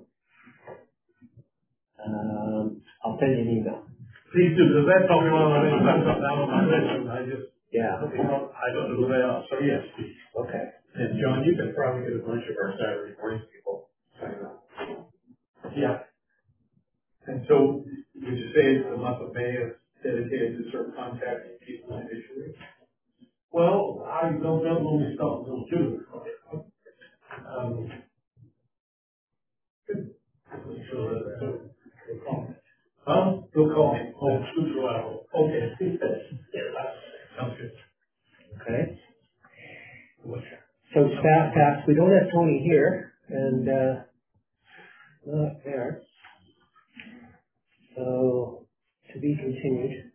Um, I'll send you an email.
Please do, because that's probably one of the things I've got down on my list, and I just,
Yeah,
I don't know who they are, so yes, please.
okay.
And John, you can probably get a bunch of our Saturday morning people signing up.
Yeah.
And so, would you say the month of May is dedicated to sort of contacting people individually?
Well, I don't, don't normally start until June. Um, sure, that, so, we'll call me. Huh? You'll call me. Oh, shoot, you out. Okay. Yeah, that sounds good.
Okay. So staff tax, we don't have Tony here, and, uh, not there. So, to be continued.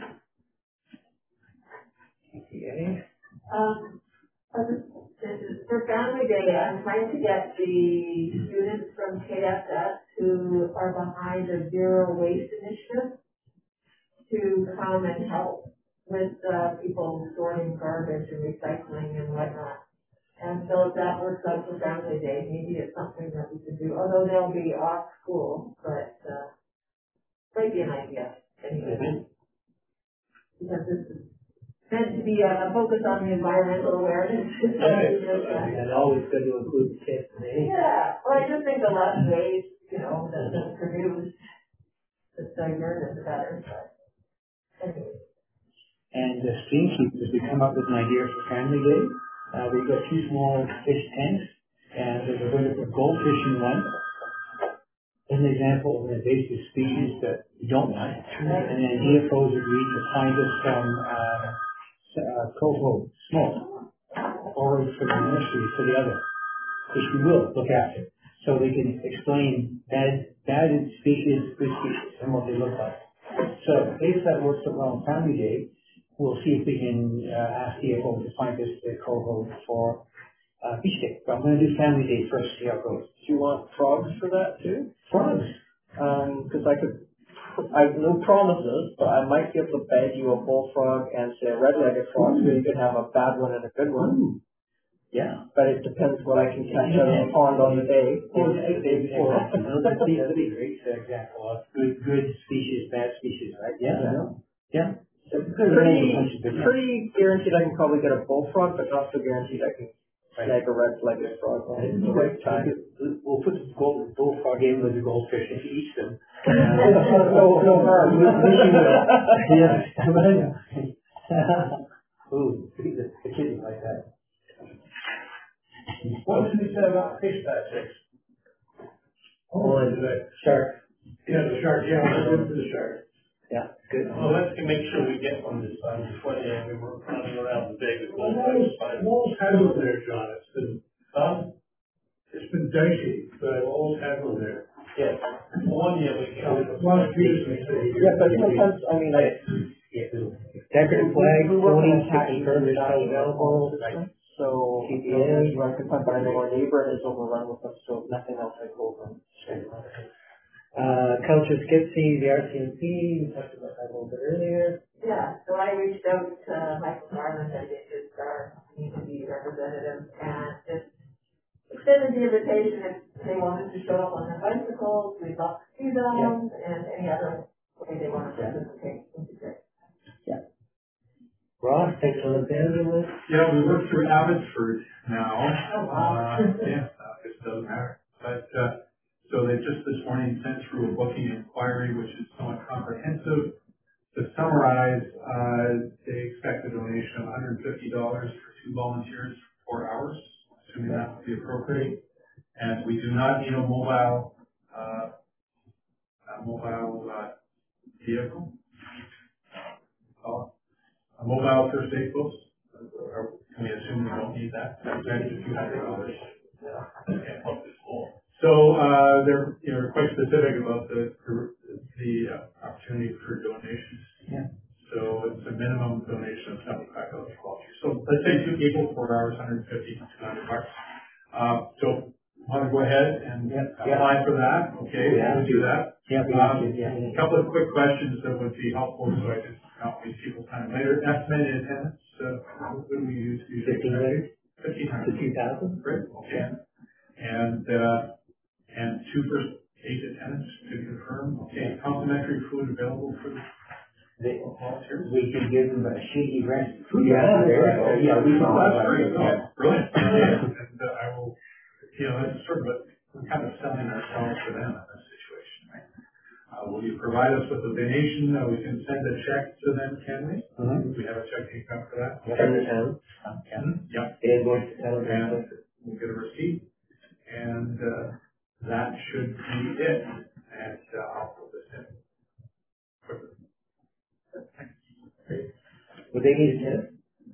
Okay.
Um, for the- for Family Day, I'm trying to get the students from K S S who are behind the Zero Waste Initiative to come and help with, uh, people sorting garbage and recycling and whatnot. And so if that works out for Family Day, maybe it's something that we could do, although they'll be off school, but, uh, might be an idea anyway. Because this is meant to be a focus on the environmental awareness.
And always good to include the kids in any.
Yeah, well, I just think the less waste, you know, that, that's produced, the diverted, the better, but anyway.
And the stream keepers, we come up with an idea for Family Day. Uh, we've got two small fish tanks, and there's a going to put goldfish in one. As an example of an invasive species that we don't want. And then D F Os agreed to find us some, uh, uh, coho smoke, or from the nursery to the other, which we will look after. So they can explain bad, bad species, good species, and what they look like. So if that works out well on Family Day, we'll see if we can, uh, ask D F O to find us the coho for, uh, beach day. But I'm gonna do Family Day first, see how it goes.
Do you want frogs for that too?
Frogs.
Um, cause I could, I have no promises, but I might be able to beg you a bullfrog and say a red-legged frog, so you can have a bad one and a good one.
Yeah.
But it depends what I can catch out of the pond on the day, or the day before.
That'd be, that'd be a great example of good, good species, bad species, right? Yeah, I know. Yeah.
Pretty, pretty guaranteed I can probably get a bullfrog, but not so guaranteed I can snag a red-legged frog on the right time.
We'll put the gold, bullfrog in with the goldfish and eat them.
No, no harm.
Yeah. Ooh, the, the kids like that.
What did you say about fish that six?
Oh, and
the
shark.
Yeah, the shark, yeah, let's go to the shark.
Yeah, good.
Well, let's make sure we get one this time, before yeah, we were running around the day with
Well,
all
Walls,
that.
Walls has one there, John, it's been,
Huh?
it's been dicey, but Walls has one there.
Yes. One year we can.
Last year's been.
Yeah, but sometimes, I mean, I,
Decorative flag,
we work on
Tony,
a tax
confirm is still available.
system, so so,
T P A.
you know, I can find, but I know our neighbor is overrun with us, so nothing else I go over.
Uh, Counselor Skipsey, the R C M P, we talked about that a little bit earlier.
Yeah, so I reached out to Michael Garland, I think is our community representative, and just extended the invitation if they wanted to show up on their bicycles, we'd love to see them, and any other way they want to participate would be great.
Ross, thanks for the list.
Yeah, we worked through Abbotsford now.
Oh, wow.
Uh, yeah, uh, it doesn't matter. But, uh, so they just this morning sent through a booking inquiry, which is somewhat comprehensive. To summarize, uh, they expect a donation of one hundred fifty dollars for two volunteers for four hours, assuming that would be appropriate. And we do not need a mobile, uh, a mobile, uh, vehicle. Uh, A mobile first aid post, or can we assume we don't need that? That's a few hundred dollars. So, uh, they're, they're quite specific about the, the uh, opportunity for donations.
Yeah.
So it's a minimum donation of seventy-five dollars for volunteers. So let's say two people, four hours, one hundred fifty to two hundred bucks. Uh, so want to go ahead and
Yep.
apply for that? Okay,
Yeah.
we'll do that.
Yeah, we
Um,
need to, yeah.
A couple of quick questions that would be helpful, so I just not waste people's time later. Estimated attendance, uh, what do we use?
Fifteen hundred
Fifteen
to
hundred.
two thousand?
Great, okay. And, uh, and two first aid attendants to confirm, okay. Complimentary food available for the
They,
volunteers?
we can give them a shitty rent.
Yeah, there you go.
Yeah, we can.
Oh, that's great. Oh, brilliant. And uh, I will, you know, it's sort of a, we're kind of selling ourselves to them in this situation, right? Uh, will you provide us with a donation? Uh, we can send a check to them, can we?
Mm-hmm.
We have a checking account for that?
From the town.
Mhm. Yeah.
Invoice to town.
And we'll get a receipt, and uh, that should be it. And uh, I'll put this in.
Would they need a tenant?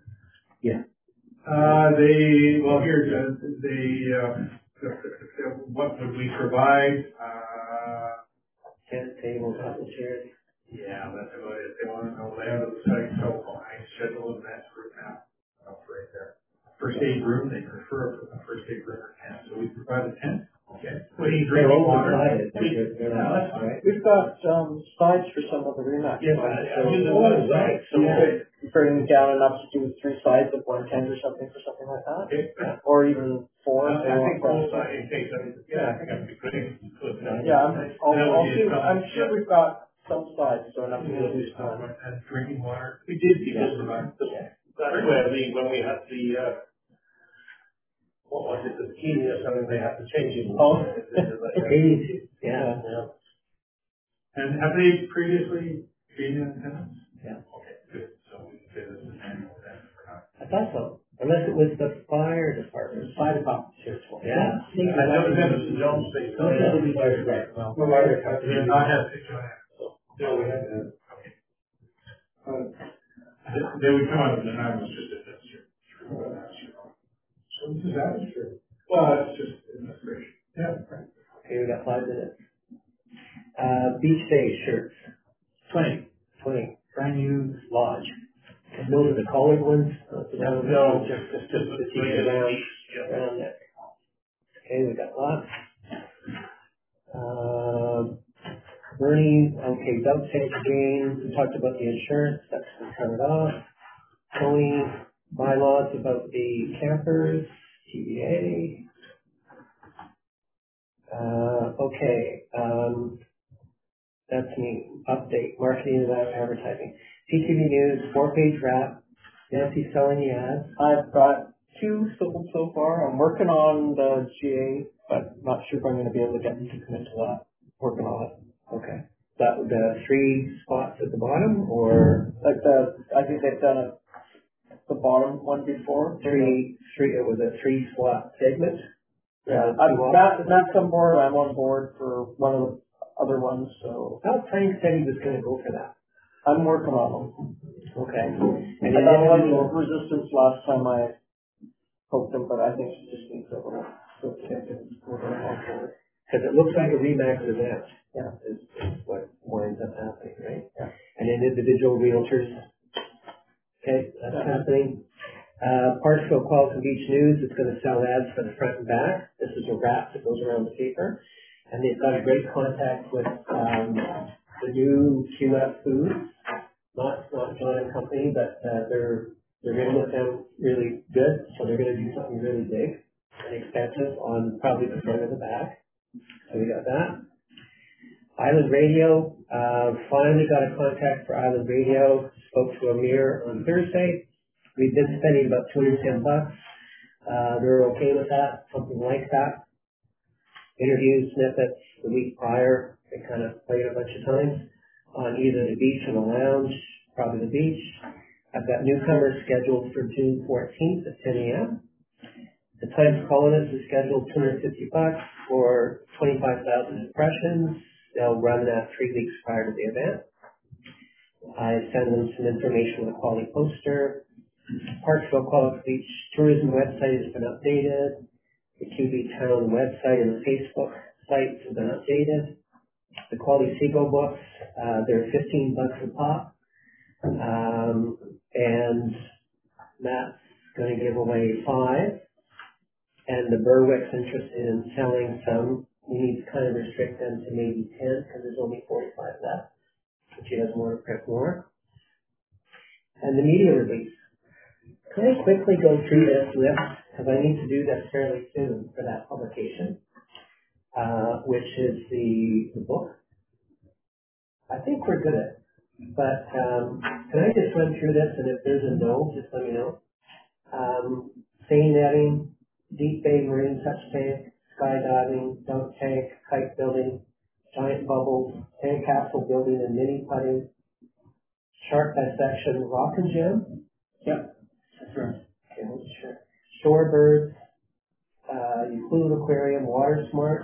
Uh, they, well, here, uh, they, uh, what would we provide? Uh,
Tenant table, couple chairs.
yeah, that's about it. They want to know layout of the site, telephone, I schedule and that's group now. Up right there. First aid room, they prefer a first aid room or tent, so we provide a tent. Okay. Clean
They're
drinking water.
open-sided. They're, they're
Yeah,
not,
that's fine.
right?
We've got, um, sides for some of the Remax.
Yes,
ones,
I, I
so-
mean, there's a lot of sites, so.
Yeah. Bring down enough to do three sides of one tent or something for something like that,
Okay.
or even four.
I
if they
think
want
both sides, in case, I mean, yeah, I think that'd be great.
Yeah, I'm, I'll,
That would
I'll
be
see,
some-
I'm sure we've got some sides, so enough to
Yeah,
do some.
and drinking water.
We did because
Yeah.
that's where the, when we had the, uh, what was it, the bikini or something, they had to change it.
Oh.
Eighty-two, yeah.
Yeah.
And have they previously been in attendance?
Yeah.
Okay, good. So we can say this is annual then for now.
I thought so, unless it was the fire department.
Fire department, sure.
Yeah.
I know the Anderson Jones thing.
Those are the big guys, right, well.
Well, I we have not had six on it, so.
Yeah, we had that.
Okay. Uh, They they would come out of the nine was just a this year. So this is that is true. Well, it's just administration. Yeah, right.
Okay, we got five minutes. Uh, beach day shirts,
Twenty,
twenty.
brand new lodge.
Those are the colored ones? Uh, the
No,
ones-
no, just, just, just the
T-shirt
t-shirt
around,
yeah.
around it. Okay, we got lots. Um, Bernie, okay, Doug said again, we talked about the insurance, that's been covered off. Tony, bylaws about the campers, T V A. Uh, okay, um, that's me, update, marketing and advertising. P T V News, four-page wrap, Nancy selling the ads.
I've got two sold so far. I'm working on the G A, but not sure if I'm gonna be able to get them to commit to that. Working on it.
Okay. That, the three spots at the bottom, or
Like the, I think they've done it, the bottom one before.
three, three, it was a three slot segment?
Yeah,
Uh,
I'm,
two
Matt,
options?
Matt's on board, I'm on board for one of the other ones, so
I thought Frank said he was gonna go for that.
I'm working on them.
Okay. And
I
an
got a lot
individual,
of resistance last time I poked them, but I think she just needs a little, so kick and we're gonna move forward.
because it looks like a Remax event.
Yeah.
Is, is what winds up happening, right?
Yeah.
And then individual realtors. Okay, that's
Yeah.
happening. Uh, Parksville Qualicum Beach News is going to sell ads for the front and back. This is a wrap that goes around the paper. And they've got a great contact with um, the new Q F Foods, not not John and Company, but uh, they're they're in with them really good. So they're going to do something really big and expensive on probably the front and the back. So we got that. Island Radio, uh, finally got a contact for Island Radio. Spoke to Amir on Thursday. We've been spending about two hundred ten bucks. Uh, they're okay with that, something like that. Interview snippets the week prior. They kind of played a bunch of times on either the beach or the lounge, probably the beach. I've got newcomers scheduled for June fourteenth at ten a.m. The Times Colonist is scheduled two hundred fifty bucks for twenty-five thousand impressions. They'll run that three weeks prior to the event. I send them some information with a quality poster. Parksville Qualicum Beach tourism website has been updated. The Q B Town website and the Facebook sites have been updated. The Quality Seagull books, uh, they're fifteen bucks a pop. Um, and Matt's going to give away five. And the Berwick's interested in selling some. We need to kind of restrict them to maybe ten because there's only forty-five left. But she doesn't want to print more. And the media release. Can I quickly go through this list, because I need to do this fairly soon for that publication, uh, which is the, the book. I think we're good at it. But um, can I just run through this, and if there's a no, just let me know. Um, seine netting, deep bay marine touch tank, skydiving, dunk tank, kite building, giant bubbles, tank capsule building and mini putting, shark dissection, rock and gem. Yep. Sure. Okay, sure. Shorebirds, uh, Euclid Aquarium, Water Smart.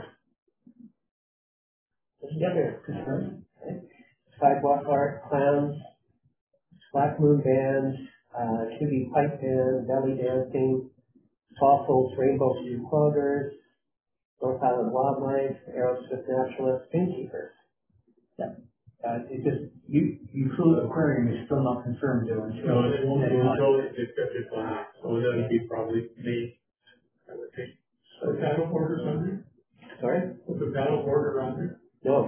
Together. Okay. Sidewalk art, clowns, Black Moon Band, uh, Q B Pipe Band, belly dancing, fossils, rainbow stew cloggers, North Island Wildlife, Aerosmith Naturalists, Gamekeepers.
Yeah. Uh, it just, you, Euclid Aquarium is still not confirmed though.
No, they won't do until it's accepted on it. So that'll be probably May, I would think. So the paddle boarders on there?
Sorry?
Was the paddle border on there?
No.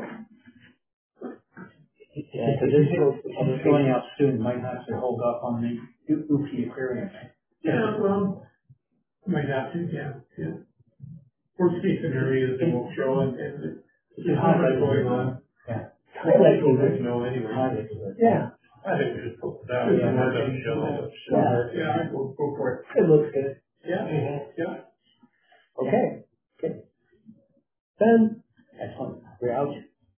Yeah, so this is going out soon, might have to hold up on the U P Aquarium.
Yeah, well, might have to, yeah, yeah. Worst case scenario is they won't show and, and there's not much going on.
Yeah.
I like to let you know anyway.
Yeah.
I think we just put it out. Yeah,
yeah.
yeah, go, go for it.
It looks good.
Yeah, yeah.
Okay. Good. Then, excellent. We're out.